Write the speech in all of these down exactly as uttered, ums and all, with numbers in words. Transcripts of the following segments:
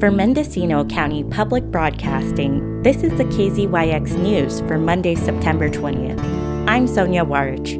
For Mendocino County Public Broadcasting, this is the K Z Y X News for Monday, September twentieth. I'm Sonia Warich.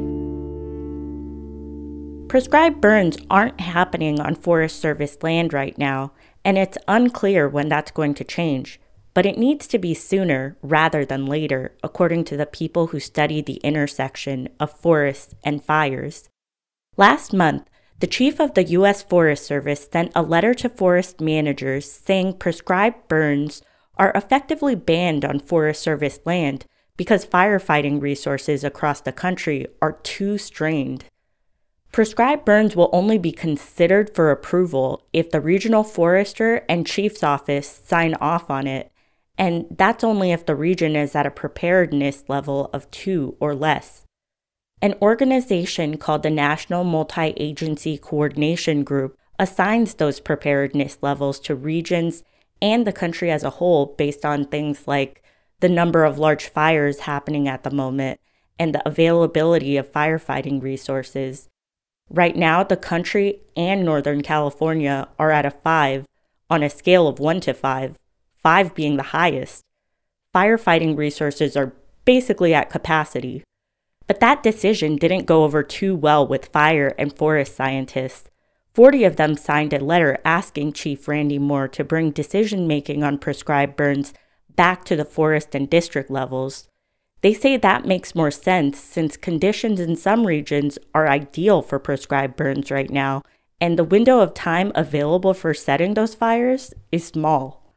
Prescribed burns aren't happening on Forest Service land right now, and it's unclear when that's going to change. But it needs to be sooner rather than later, according to the people who study the intersection of forests and fires. Last month, the chief of the U S Forest Service sent a letter to forest managers saying prescribed burns are effectively banned on Forest Service land because firefighting resources across the country are too strained. Prescribed burns will only be considered for approval if the regional forester and chief's office sign off on it, and that's only if the region is at a preparedness level of two or less. An organization called the National Multi-Agency Coordination Group assigns those preparedness levels to regions and the country as a whole based on things like the number of large fires happening at the moment and the availability of firefighting resources. Right now, the country and Northern California are at a five on a scale of one to five, five being the highest. Firefighting resources are basically at capacity. But that decision didn't go over too well with fire and forest scientists. forty of them signed a letter asking Chief Randy Moore to bring decision-making on prescribed burns back to the forest and district levels. They say that makes more sense since conditions in some regions are ideal for prescribed burns right now, and the window of time available for setting those fires is small.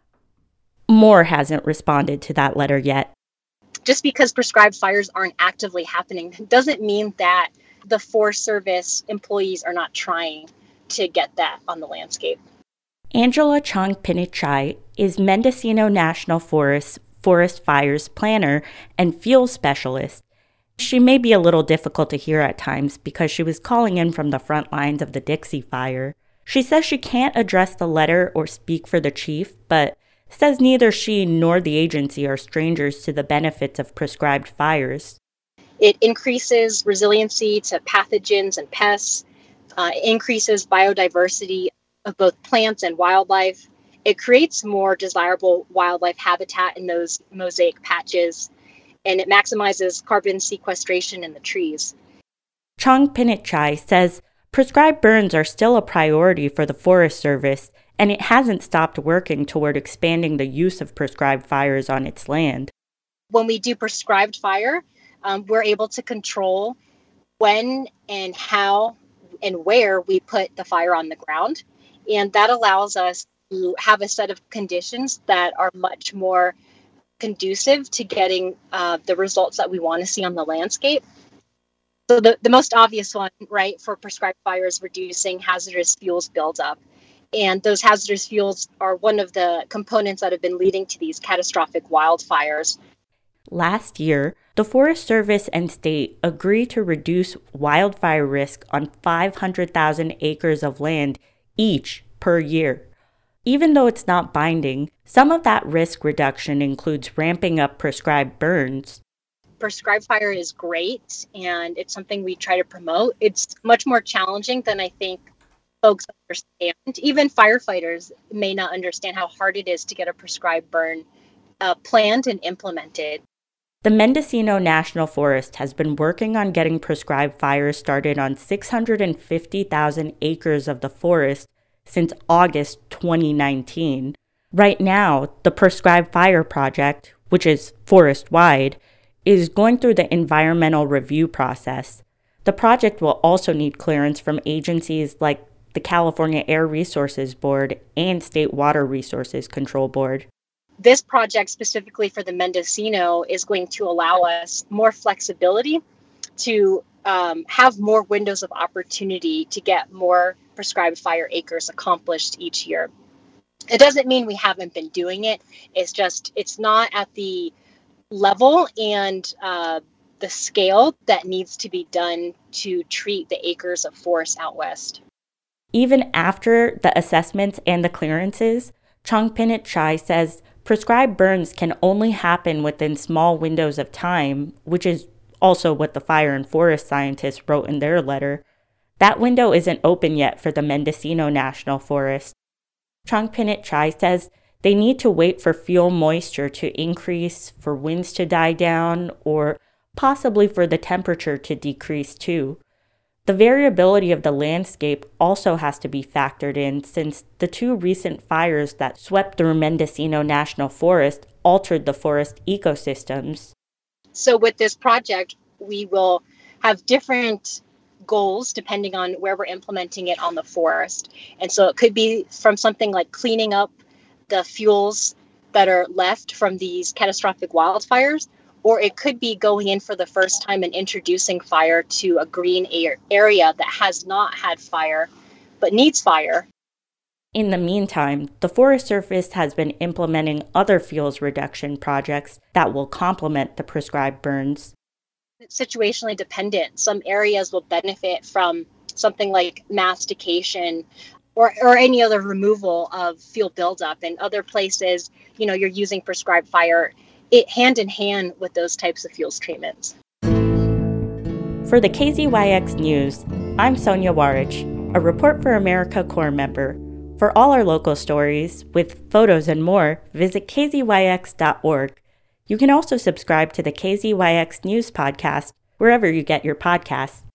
Moore hasn't responded to that letter yet. Just because prescribed fires aren't actively happening doesn't mean that the Forest Service employees are not trying to get that on the landscape. Angela Chong-Pinichai is Mendocino National Forest forest fires planner and fuel specialist. She may be a little difficult to hear at times because she was calling in from the front lines of the Dixie Fire. She says she can't address the letter or speak for the chief, but says neither she nor the agency are strangers to the benefits of prescribed fires. It increases resiliency to pathogens and pests, uh, increases biodiversity of both plants and wildlife. It creates more desirable wildlife habitat in those mosaic patches, and it maximizes carbon sequestration in the trees. Chong-Pinichai says prescribed burns are still a priority for the Forest Service, and it hasn't stopped working toward expanding the use of prescribed fires on its land. When we do prescribed fire, um, we're able to control when and how and where we put the fire on the ground. And that allows us to have a set of conditions that are much more conducive to getting uh, the results that we want to see on the landscape. So the, the most obvious one, right, for prescribed fire is reducing hazardous fuels buildup. And those hazardous fuels are one of the components that have been leading to these catastrophic wildfires. Last year, the Forest Service and state agreed to reduce wildfire risk on five hundred thousand acres of land each per year. Even though it's not binding, some of that risk reduction includes ramping up prescribed burns. Prescribed fire is great, and it's something we try to promote. It's much more challenging than I think folks understand. Even firefighters may not understand how hard it is to get a prescribed burn uh, planned and implemented. The Mendocino National Forest has been working on getting prescribed fires started on six hundred fifty thousand acres of the forest since August twenty nineteen. Right now, the Prescribed Fire Project, which is forest-wide, is going through the environmental review process. The project will also need clearance from agencies like the California Air Resources Board and State Water Resources Control Board. This project specifically for the Mendocino is going to allow us more flexibility to um, have more windows of opportunity to get more prescribed fire acres accomplished each year. It doesn't mean we haven't been doing it. It's just, it's not at the level and uh, the scale that needs to be done to treat the acres of forest out west. Even after the assessments and the clearances, Chong-Pinichai says prescribed burns can only happen within small windows of time, which is also what the fire and forest scientists wrote in their letter. That window isn't open yet for the Mendocino National Forest. Chong-Pinichai says They need to wait for fuel moisture to increase, for winds to die down, or possibly for the temperature to decrease too. The variability of the landscape also has to be factored in, since the two recent fires that swept through Mendocino National Forest altered the forest ecosystems. So with this project, we will have different goals depending on where we're implementing it on the forest. And so it could be from something like cleaning up the fuels that are left from these catastrophic wildfires, or it could be going in for the first time and introducing fire to a green area that has not had fire but needs fire. In the meantime, the Forest Service has been implementing other fuels reduction projects that will complement the prescribed burns. It's situationally dependent. Some areas will benefit from something like mastication or, or any other removal of fuel buildup. And other places, you know, you're using prescribed fire it hand in hand with those types of fuels treatments. For the K Z Y X News, I'm Sonia Warich, a Report for America Corps member. For all our local stories, with photos and more, visit k z y x dot org. You can also subscribe to the K Z Y X News podcast wherever you get your podcasts.